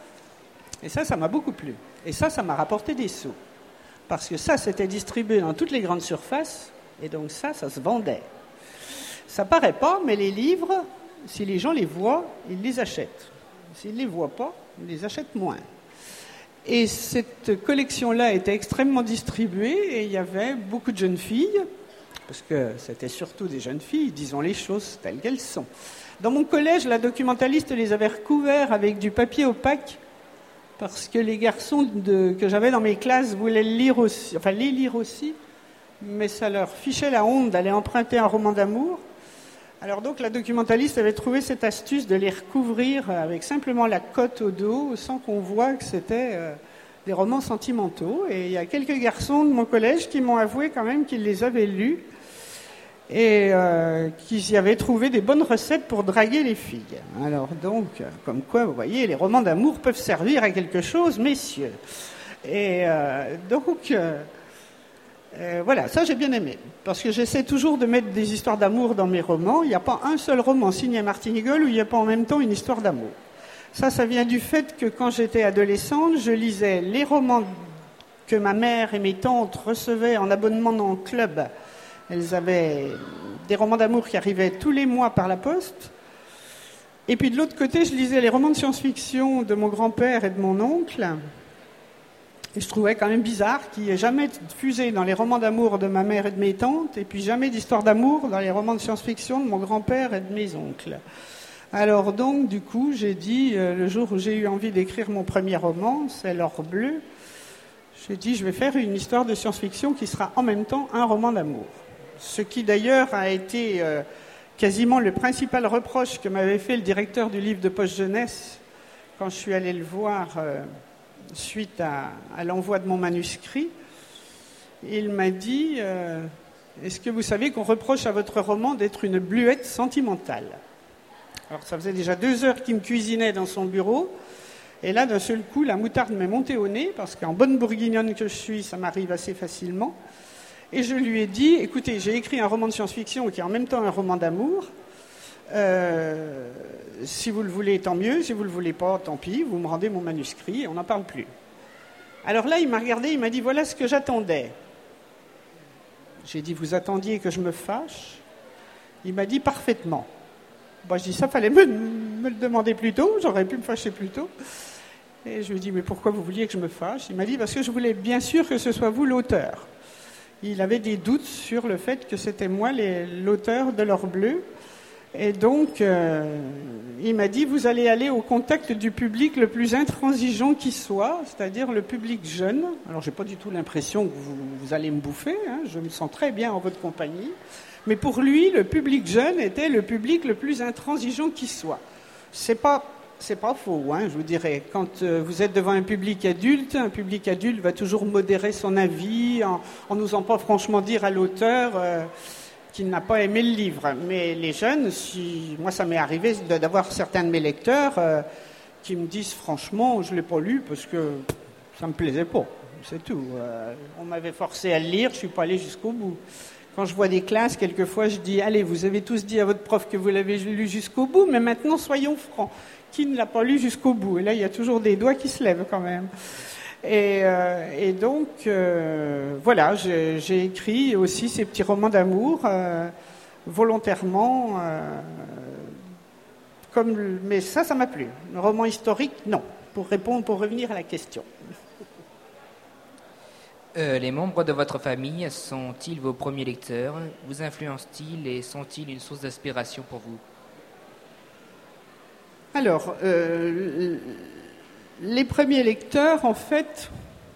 Et ça, ça m'a beaucoup plu. Et ça, ça m'a rapporté des sous. Parce que ça, c'était distribué dans toutes les grandes surfaces, et donc ça, ça se vendait. Ça paraît pas, mais les livres, si les gens les voient, ils les achètent. S'ils ne les voient pas, ils les achètent moins. Et cette collection-là était extrêmement distribuée, et il y avait beaucoup de jeunes filles, parce que c'était surtout des jeunes filles, disons les choses telles qu'elles sont. Dans mon collège, la documentaliste les avait recouverts avec du papier opaque, parce que les garçons de, que j'avais dans mes classes voulaient le lire aussi, enfin les lire aussi, mais ça leur fichait la honte d'aller emprunter un roman d'amour. Alors donc la documentaliste avait trouvé cette astuce de les recouvrir avec simplement la cote au dos, sans qu'on voie que c'était euh, des romans sentimentaux. Et il y a quelques garçons de mon collège qui m'ont avoué quand même qu'ils les avaient lus et euh, qu'ils y avaient trouvé des bonnes recettes pour draguer les filles. Alors donc, comme quoi, vous voyez, les romans d'amour peuvent servir à quelque chose, messieurs. Et euh, donc... Euh, Euh, voilà, ça j'ai bien aimé, parce que j'essaie toujours de mettre des histoires d'amour dans mes romans. Il n'y a pas un seul roman signé Martine Higol où il n'y a pas en même temps une histoire d'amour. Ça, ça vient du fait que quand j'étais adolescente, je lisais les romans que ma mère et mes tantes recevaient en abonnement dans le club. Elles avaient des romans d'amour qui arrivaient tous les mois par la poste. Et puis de l'autre côté, je lisais les romans de science-fiction de mon grand-père et de mon oncle. Et je trouvais quand même bizarre qu'il n'y ait jamais fusé dans les romans d'amour de ma mère et de mes tantes, et puis jamais d'histoire d'amour dans les romans de science-fiction de mon grand-père et de mes oncles. Alors donc, du coup, j'ai dit, euh, le jour où j'ai eu envie d'écrire mon premier roman, c'est L'Or bleu, j'ai dit, je vais faire une histoire de science-fiction qui sera en même temps un roman d'amour. Ce qui d'ailleurs a été euh, quasiment le principal reproche que m'avait fait le directeur du livre de poche jeunesse quand je suis allé le voir... Euh, suite à, à l'envoi de mon manuscrit, il m'a dit euh, « Est-ce que vous savez qu'on reproche à votre roman d'être une bluette sentimentale ?» Alors ça faisait déjà deux heures qu'il me cuisinait dans son bureau, et là d'un seul coup la moutarde m'est montée au nez, parce qu'en bonne bourguignonne que je suis, ça m'arrive assez facilement, et je lui ai dit « Écoutez, j'ai écrit un roman de science-fiction qui est en même temps un roman d'amour, Euh, si vous le voulez, tant mieux. Si vous le voulez pas, tant pis. Vous me rendez mon manuscrit et on n'en parle plus. » Alors là, il m'a regardé, il m'a dit, voilà ce que j'attendais. J'ai dit, vous attendiez que je me fâche? Il m'a dit, parfaitement. Bon, je dis, ça fallait me, me le demander plus tôt, j'aurais pu me fâcher plus tôt. Et je lui ai dit, mais pourquoi vous vouliez que je me fâche? Il m'a dit, parce que je voulais bien sûr que ce soit vous l'auteur. Il avait des doutes sur le fait que c'était moi les, l'auteur de L'Or bleu. Et donc, euh, il m'a dit, vous allez aller au contact du public le plus intransigeant qui soit, c'est-à-dire le public jeune. Alors, j'ai pas du tout l'impression que vous, vous allez me bouffer, hein, je me sens très bien en votre compagnie. Mais pour lui, le public jeune était le public le plus intransigeant qui soit. C'est pas, c'est pas faux, hein, je vous dirais. Quand euh, vous êtes devant un public adulte, un public adulte va toujours modérer son avis en, en n'osant pas franchement dire à l'auteur... Euh, qu'il n'a pas aimé le livre. Mais les jeunes, si, moi ça m'est arrivé d'avoir certains de mes lecteurs euh, qui me disent franchement, je ne l'ai pas lu parce que ça ne me plaisait pas. C'est tout. Euh, on m'avait forcé à le lire, je ne suis pas allé jusqu'au bout. Quand je vois des classes, quelquefois je dis, allez, vous avez tous dit à votre prof que vous l'avez lu jusqu'au bout, mais maintenant soyons francs. Qui ne l'a pas lu jusqu'au bout? Et là, il y a toujours des doigts qui se lèvent quand même. Et, euh, et donc, euh, voilà, j'ai, j'ai écrit aussi ces petits romans d'amour euh, volontairement, euh, comme, mais ça, ça m'a plu. Un roman historique, non. Pour répondre, pour revenir à la question. Euh, les membres de votre famille sont-ils vos premiers lecteurs? Vous influencent-ils et sont-ils une source d'inspiration pour vous? Alors, euh, les premiers lecteurs, en fait,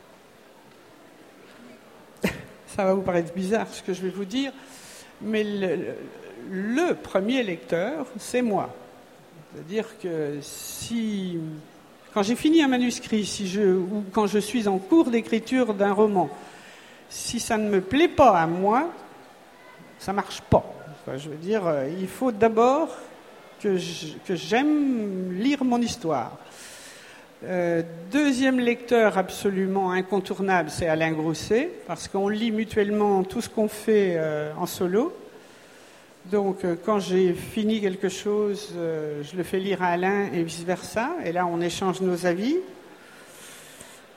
ça va vous paraître bizarre ce que je vais vous dire, mais le, le premier lecteur, c'est moi. C'est-à-dire que si, quand j'ai fini un manuscrit, si je, ou quand je suis en cours d'écriture d'un roman, si ça ne me plaît pas à moi, ça ne marche pas. Enfin, je veux dire, il faut d'abord que, je, que j'aime lire mon histoire. Euh, deuxième lecteur absolument incontournable, c'est Alain Grousset, parce qu'on lit mutuellement tout ce qu'on fait euh, en solo. Donc, euh, quand j'ai fini quelque chose, euh, je le fais lire à Alain et vice-versa, et là, on échange nos avis.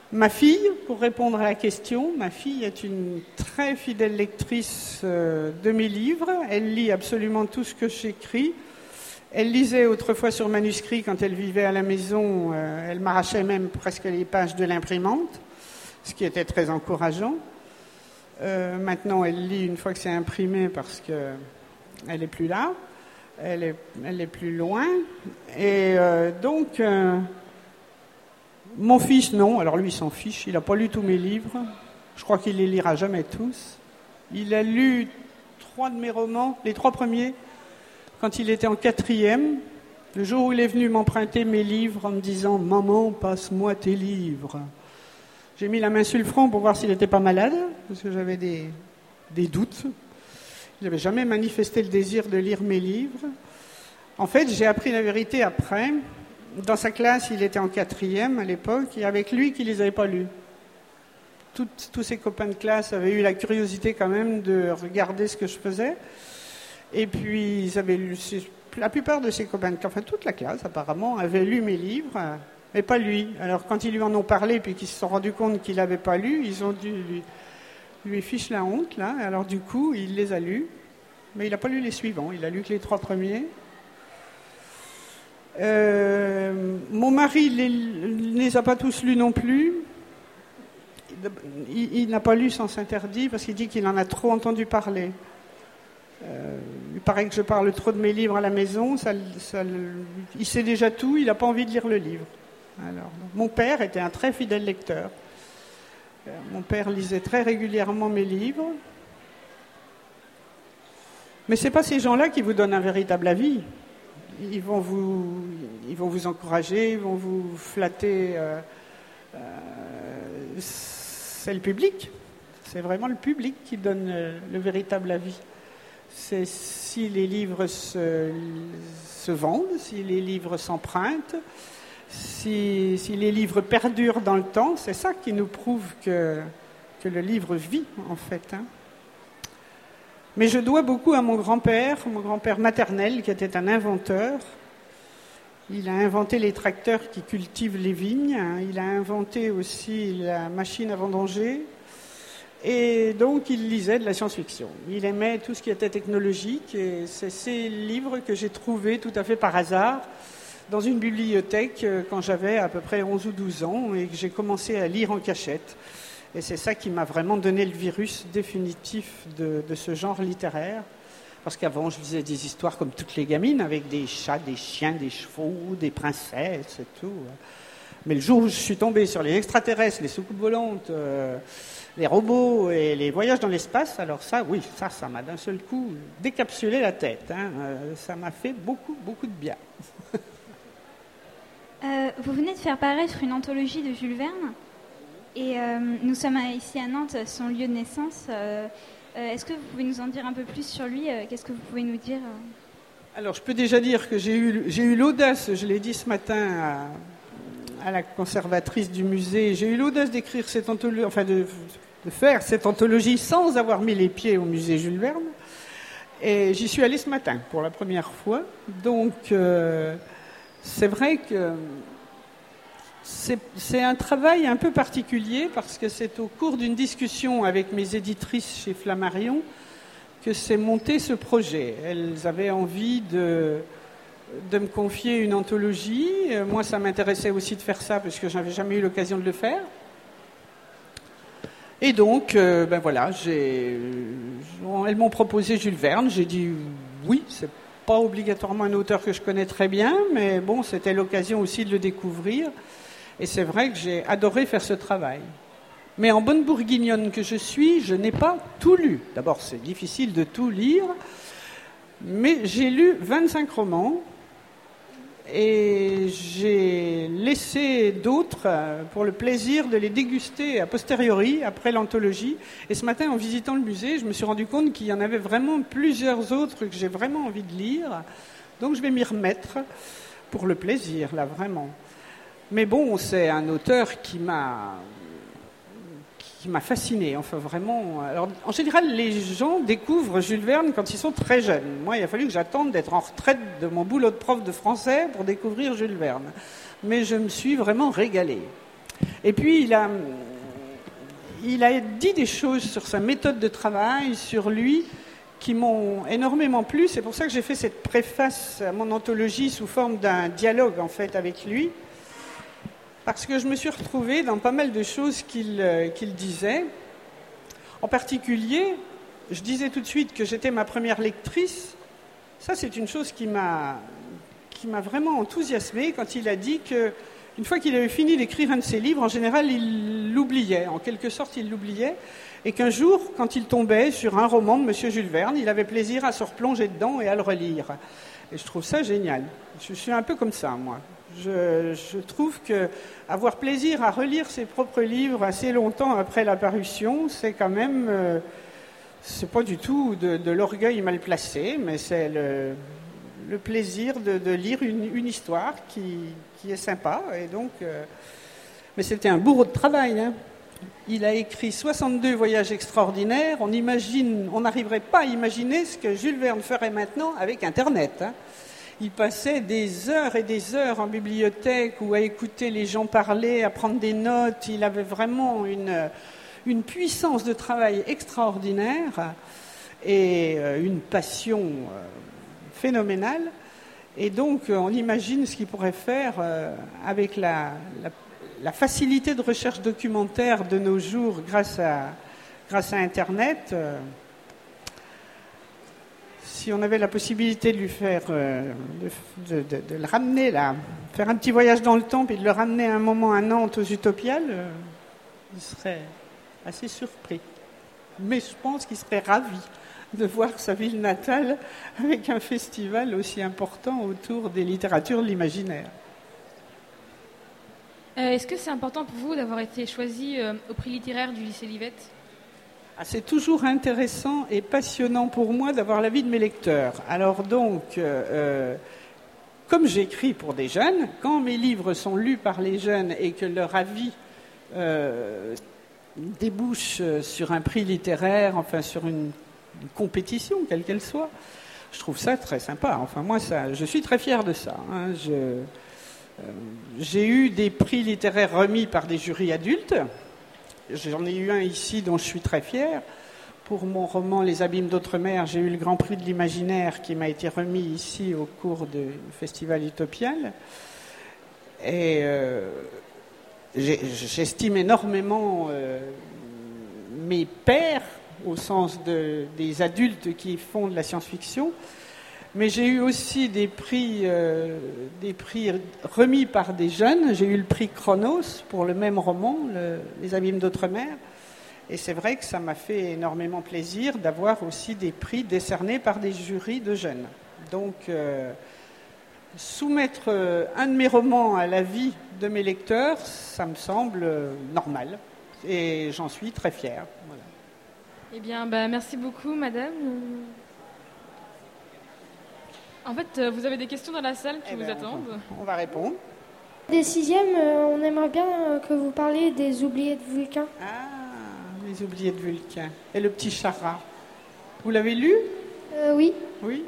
Ma fille, pour répondre à la question, ma fille est une très fidèle lectrice euh, de mes livres. Elle lit absolument tout ce que j'écris. Elle lisait autrefois sur manuscrit quand elle vivait à la maison. Euh, elle m'arrachait même presque les pages de l'imprimante, ce qui était très encourageant. Euh, maintenant, elle lit une fois que c'est imprimé parce qu'elle n'est plus là. Elle est, elle est plus loin. Et euh, donc... Euh, Mon fils, non. Alors lui, il s'en fiche. Il n'a pas lu tous mes livres. Je crois qu'il les lira jamais tous. Il a lu trois de mes romans, les trois premiers, quand il était en quatrième. Le jour où il est venu m'emprunter mes livres en me disant « Maman, passe-moi tes livres ». J'ai mis la main sur le front pour voir s'il n'était pas malade, parce que j'avais des, des doutes. Il n'avait jamais manifesté le désir de lire mes livres. En fait, j'ai appris la vérité après. Dans sa classe, il était en quatrième à l'époque, et avec lui qui ne les avait pas lus. Tout, tous ses copains de classe avaient eu la curiosité quand même de regarder ce que je faisais. Et puis, ils avaient lu, la plupart de ses copains de classe, enfin toute la classe apparemment, avait lu mes livres, mais pas lui. Alors quand ils lui en ont parlé, puis qu'ils se sont rendus compte qu'il n'avait pas lu, ils ont dû lui, lui fiche la honte, là. Alors du coup, il les a lus, mais il n'a pas lu les suivants, il a lu que les trois premiers. Euh, mon mari ne les a pas tous lus non plus. Il, il n'a pas lu Sens Interdit parce qu'il dit qu'il en a trop entendu parler. Euh, il paraît que je parle trop de mes livres à la maison. Ça, ça, il sait déjà tout, il n'a pas envie de lire le livre. Alors, mon père était un très fidèle lecteur. Euh, mon père lisait très régulièrement mes livres. Mais ce n'est pas ces gens-là qui vous donnent un véritable avis. Ils vont vous, ils vont vous encourager, ils vont vous flatter. Euh, euh, c'est le public. C'est vraiment le public qui donne le, le véritable avis. C'est si les livres se, se vendent, si les livres s'empruntent, si, si les livres perdurent dans le temps, c'est ça qui nous prouve que, que le livre vit, en fait. Hein. Mais je dois beaucoup à mon grand-père, mon grand-père maternel, qui était un inventeur. Il a inventé les tracteurs qui cultivent les vignes. Il a inventé aussi la machine à vendanger. Et donc, il lisait de la science-fiction. Il aimait tout ce qui était technologique. Et c'est ces livres que j'ai trouvés tout à fait par hasard dans une bibliothèque quand j'avais à peu près onze ou douze ans et que j'ai commencé à lire en cachette. Et c'est ça qui m'a vraiment donné le virus définitif de, de ce genre littéraire. Parce qu'avant, je lisais des histoires comme toutes les gamines, avec des chats, des chiens, des chevaux, des princesses et tout. Mais le jour où je suis tombé sur les extraterrestres, les soucoupes volantes, euh, les robots et les voyages dans l'espace, alors ça, oui, ça, ça m'a d'un seul coup décapsulé la tête. Hein. Euh, ça m'a fait beaucoup, beaucoup de bien. euh, vous venez de faire paraître une anthologie de Jules Verne. Et euh, nous sommes ici à Nantes, son lieu de naissance. Euh, euh, est-ce que vous pouvez nous en dire un peu plus sur lui ? euh, Qu'est-ce que vous pouvez nous dire ? Alors, je peux déjà dire que j'ai eu, j'ai eu l'audace, je l'ai dit ce matin à, à la conservatrice du musée, j'ai eu l'audace d'écrire cette anthologie, enfin de, de faire cette anthologie sans avoir mis les pieds au musée Jules Verne. Et j'y suis allée ce matin pour la première fois. Donc, euh, c'est vrai que C'est, c'est un travail un peu particulier parce que c'est au cours d'une discussion avec mes éditrices chez Flammarion que s'est monté ce projet. Elles avaient envie de, de me confier une anthologie. Moi, ça m'intéressait aussi de faire ça parce que je n'avais jamais eu l'occasion de le faire. Et donc, euh, ben voilà, j'ai, elles m'ont proposé Jules Verne. J'ai dit oui, c'est pas obligatoirement un auteur que je connais très bien, mais bon, c'était l'occasion aussi de le découvrir. Et c'est vrai que j'ai adoré faire ce travail. Mais en bonne bourguignonne que je suis, je n'ai pas tout lu. D'abord, c'est difficile de tout lire, mais j'ai lu vingt-cinq romans et j'ai laissé d'autres pour le plaisir de les déguster a posteriori, après l'anthologie. Et ce matin, en visitant le musée, je me suis rendu compte qu'il y en avait vraiment plusieurs autres que j'ai vraiment envie de lire. Donc je vais m'y remettre pour le plaisir, là, vraiment. Mais bon, c'est un auteur qui m'a, qui m'a fasciné, enfin vraiment. Alors, en général, les gens découvrent Jules Verne quand ils sont très jeunes. Moi, il a fallu que j'attende d'être en retraite de mon boulot de prof de français pour découvrir Jules Verne. Mais je me suis vraiment régalée. Et puis, il a, il a dit des choses sur sa méthode de travail, sur lui, qui m'ont énormément plu. C'est pour ça que j'ai fait cette préface à mon anthologie sous forme d'un dialogue, en fait, avec lui. Parce que je me suis retrouvée dans pas mal de choses qu'il, euh, qu'il disait. En particulier, je disais tout de suite que j'étais ma première lectrice. Ça, c'est une chose qui m'a, qui m'a vraiment enthousiasmée quand il a dit que une fois qu'il avait fini d'écrire un de ses livres, en général, il l'oubliait. En quelque sorte, il l'oubliait. Et qu'un jour, quand il tombait sur un roman de M. Jules Verne, il avait plaisir à se replonger dedans et à le relire. Et je trouve ça génial. Je suis un peu comme ça, moi. Je, je trouve qu'avoir plaisir à relire ses propres livres assez longtemps après la parution, c'est quand même... Euh, c'est pas du tout de, de l'orgueil mal placé, mais c'est le... le plaisir de, de lire une, une histoire qui, qui est sympa. Et donc, euh, mais c'était un bourreau de travail. Hein. Il a écrit soixante-deux voyages extraordinaires. On imagine, on n'arriverait pas à imaginer ce que Jules Verne ferait maintenant avec Internet. Hein. Il passait des heures et des heures en bibliothèque ou à écouter les gens parler, à prendre des notes. Il avait vraiment une, une puissance de travail extraordinaire et une passion phénoménale. Et donc, on imagine ce qu'il pourrait faire avec la, la, la facilité de recherche documentaire de nos jours grâce à, grâce à Internet. Si on avait la possibilité de lui faire, euh, de, de, de, de le ramener là, faire un petit voyage dans le temps, puis de le ramener à un moment à Nantes aux Utopiales, euh, il serait assez surpris. Mais je pense qu'il serait ravi de voir sa ville natale avec un festival aussi important autour des littératures de l'imaginaire. Euh, est-ce que c'est important pour vous d'avoir été choisi euh, au prix littéraire du lycée Livette ? Ah, c'est toujours intéressant et passionnant pour moi d'avoir l'avis de mes lecteurs. Alors donc, euh, comme j'écris pour des jeunes, quand mes livres sont lus par les jeunes et que leur avis euh, débouche sur un prix littéraire, enfin sur une, une compétition, quelle qu'elle soit, je trouve ça très sympa. Enfin moi, ça, je suis très fier de ça. Hein. Je, euh, j'ai eu des prix littéraires remis par des jurys adultes. J'en ai eu un ici dont je suis très fier. Pour mon roman Les Abîmes d'Outre-mer, j'ai eu le Grand Prix de l'Imaginaire qui m'a été remis ici au cours du Festival Utopial. Et euh, j'estime énormément euh, mes pairs, au sens de, des adultes qui font de la science-fiction. Mais j'ai eu aussi des prix, euh, des prix remis par des jeunes. J'ai eu le prix Chronos pour le même roman, le, Les Abîmes d'Outre-mer. Et c'est vrai que ça m'a fait énormément plaisir d'avoir aussi des prix décernés par des jurys de jeunes. Donc, euh, soumettre euh, un de mes romans à l'avis de mes lecteurs, ça me semble euh, normal. Et j'en suis très fière. Voilà. Eh bien, bah, merci beaucoup, madame. En fait, vous avez des questions dans la salle qui eh vous ben, attendent. On va répondre. Des sixièmes, euh, on aimerait bien euh, que vous parliez des oubliés de Vulcain. Ah, les oubliés de Vulcain. Et le petit Chara. Vous l'avez lu ? euh, Oui. Oui.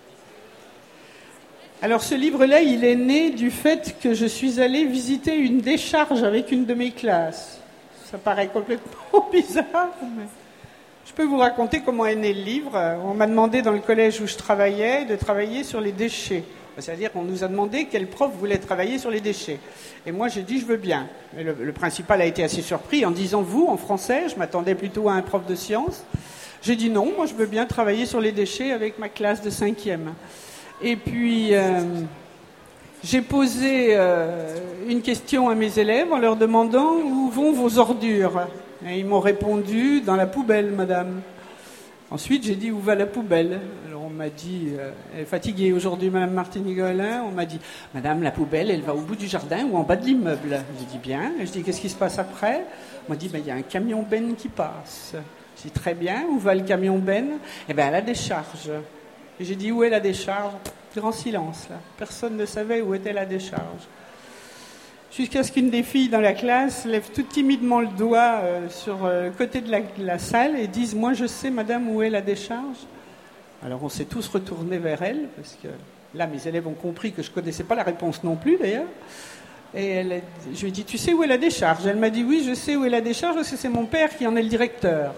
Alors ce livre-là, il est né du fait que je suis allée visiter une décharge avec une de mes classes. Ça paraît complètement bizarre, mais... Je peux vous raconter comment est né le livre. On m'a demandé dans le collège où je travaillais de travailler sur les déchets. C'est-à-dire qu'on nous a demandé quel prof voulait travailler sur les déchets. Et moi, j'ai dit, je veux bien. Et le, le principal a été assez surpris en disant, vous, en français, je m'attendais plutôt à un prof de sciences. J'ai dit non, moi, je veux bien travailler sur les déchets avec ma classe de cinquième. Et puis, euh, j'ai posé euh, une question à mes élèves en leur demandant où vont vos ordures. Et ils m'ont répondu, dans la poubelle, madame. Ensuite, j'ai dit, où va la poubelle ? Alors, on m'a dit, euh, elle est fatiguée aujourd'hui, madame Martini-Golin. On m'a dit, madame, la poubelle, elle va au bout du jardin ou en bas de l'immeuble. J'ai dit, bien. Et je dis, qu'est-ce qui se passe après ? On m'a dit, ben, il y a un camion benne qui passe. J'ai dit, très bien. Où va le camion benne ? Eh bien, à la décharge. Et j'ai dit, où est la décharge ? Grand silence, là. Personne ne savait où était la décharge. Jusqu'à ce qu'une des filles dans la classe lève tout timidement le doigt euh, sur euh, le côté de la, de la salle et dise « Moi, je sais, madame, où est la décharge ?» Alors, on s'est tous retournés vers elle, parce que là, mes élèves ont compris que je ne connaissais pas la réponse non plus, d'ailleurs. Et elle a, je lui ai dit, tu sais où est la décharge? Elle m'a dit, oui, je sais où est la décharge parce que c'est mon père qui en est le directeur.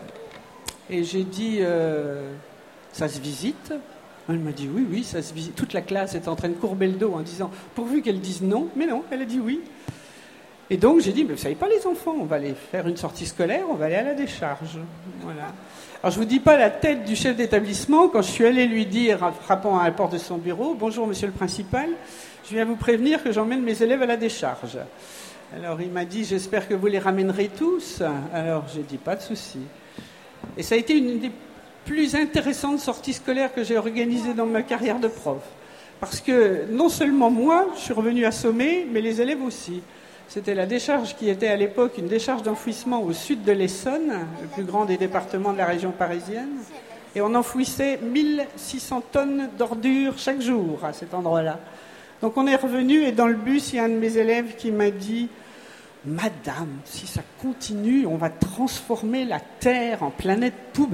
Et j'ai dit, euh, ça se visite? Elle m'a dit, oui, oui, ça se visite. Toute la classe était en train de courber le dos en disant, pourvu qu'elle dise non. Mais non, elle a dit oui. Et donc j'ai dit, mais vous savez pas les enfants, on va aller faire une sortie scolaire, on va aller à la décharge. Voilà. Alors je vous dis pas la tête du chef d'établissement quand je suis allé lui dire, en frappant à la porte de son bureau, bonjour monsieur le principal, je viens vous prévenir que j'emmène mes élèves à la décharge. Alors il m'a dit, j'espère que vous les ramènerez tous. Alors j'ai dit, pas de souci. Et ça a été une des plus intéressantes sorties scolaires que j'ai organisées dans ma carrière de prof. Parce que non seulement moi, je suis revenu assommé, mais les élèves aussi. C'était la décharge qui était à l'époque une décharge d'enfouissement au sud de l'Essonne, le plus grand des départements de la région parisienne. Et on enfouissait mille six cents tonnes d'ordures chaque jour à cet endroit-là. Donc on est revenu et dans le bus, il y a un de mes élèves qui m'a dit « Madame, si ça continue, on va transformer la Terre en planète poubelle. »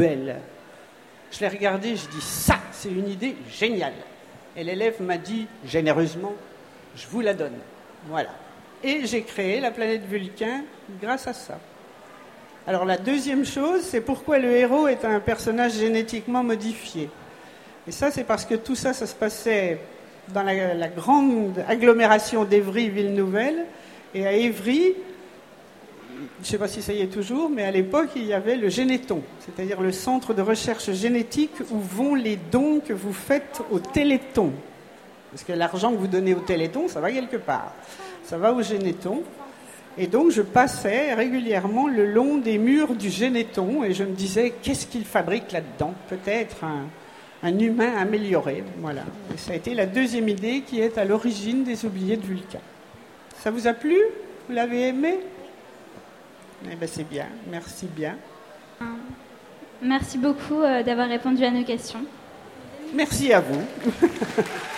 Je l'ai regardé, j'ai dit « Ça, c'est une idée géniale !» Et l'élève m'a dit généreusement « Je vous la donne. » Voilà. Et j'ai créé la planète Vulcain grâce à ça. Alors la deuxième chose, c'est pourquoi le héros est un personnage génétiquement modifié. Et ça, c'est parce que tout ça, ça se passait dans la, la grande agglomération d'Évry-Ville-Nouvelle. Et à Évry, je ne sais pas si ça y est toujours, mais à l'époque, il y avait le Généton, c'est-à-dire le centre de recherche génétique où vont les dons que vous faites au Téléthon. Parce que l'argent que vous donnez au Téléthon, ça va quelque part. Ça va au Généton. Et donc, je passais régulièrement le long des murs du Généton et je me disais, qu'est-ce qu'ils fabriquent là-dedans? Peut-être un, un humain amélioré. Voilà. Et ça a été la deuxième idée qui est à l'origine des oubliés de Vulcain. Ça vous a plu? Vous l'avez aimé? Eh bien, c'est bien. Merci bien. Merci beaucoup euh, d'avoir répondu à nos questions. Merci à vous.